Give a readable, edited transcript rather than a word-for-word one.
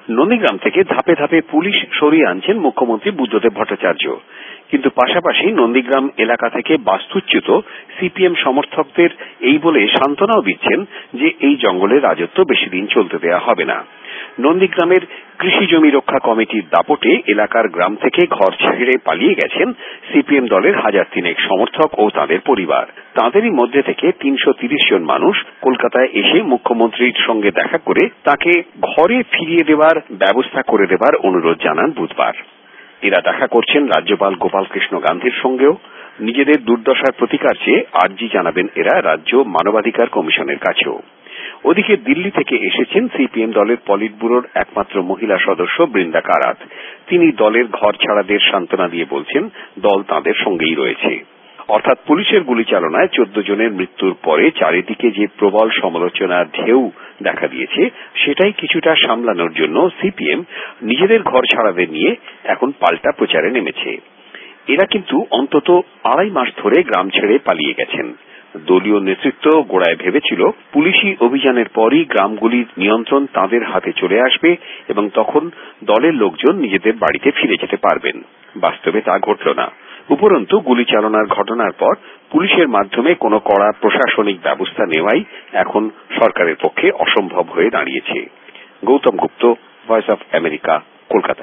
নন্দীগ্রাম থেকে ধাপে ধাপে পুলিশ সরিয়ে আনছেন মুখ্যমন্ত্রী বুদ্ধদেব ভট্টাচার্য, কিন্তু পাশাপাশি নন্দীগ্রাম এলাকা থেকে বাস্তুচ্যুত সিপিএম সমর্থকদের এই বলে সান্ত্বনাও দিচ্ছেন যে এই জঙ্গলের রাজত্ব বেশিদিন চলতে দেওয়া হবে না। নন্দীগ্রামের কৃষি জমি রক্ষা কমিটির দাপটে এলাকার গ্রাম থেকে ঘর ছেড়ে পালিয়ে গেছেন সিপিএম দলের 1000 সমর্থক ও তাঁদের পরিবার। তাঁদেরই মধ্যে থেকে 330 জন মানুষ কলকাতায় এসে মুখ্যমন্ত্রীর সঙ্গে দেখা করে তাকে ঘরে ফিরিয়ে দেওয়ার ব্যবস্থা করে দেবার অনুরোধ জানান বুধবার। এরা দেখা করছেন রাজ্যপাল গোপাল কৃষ্ণ গান্ধীর সঙ্গেও। নিজেদের দুর্দশার প্রতিকার চেয়ে আর্জি জানাবেন এরা রাজ্য মানবাধিকার কমিশনের কাছেও। ওদিকে দিল্লি থেকে এসেছেন সিপিএম দলের পলিট ব্যুরোর একমাত্র মহিলা সদস্য বৃন্দা কারাত। তিনি দলের ঘর ছাড়াদের সান্ত্বনা দিয়ে বলছেন দল তাঁদের সঙ্গেই রয়েছে। অর্থাৎ পুলিশের গুলিচালনায় 14 জনের মৃত্যুর পরে চারিদিকে যে প্রবল সমালোচনার ঢেউ দেখা দিয়েছে সেটাই কিছুটা সামলানোর জন্য সিপিএম নিজেদের ঘর ছাড়াদের নিয়ে এখন পাল্টা প্রচারে নেমেছে। এরা কিন্তু অন্তত 2.5 মাস ধরে গ্রাম ছেড়ে পালিয়ে গেছেন। দলীয় নেতৃত্ব গোড়ায় ভেবেছিল পুলিশি অভিযানের পরই গ্রামগুলির নিয়ন্ত্রণ তাঁদের হাতে চলে আসবে এবং তখন দলের লোকজন নিজেদের বাড়িতে ফিরে যেতে পারবেন। বাস্তবে তা ঘটল না। উপরন্তু গুলিচালনার ঘটনার পর পুলিশের মাধ্যমে কোনো কড়া প্রশাসনিক ব্যবস্থা নেওয়াই এখন সরকারের পক্ষে অসম্ভব হয়ে দাঁড়িয়েছে। Gautam Gupta, Voice of America, Kolkata.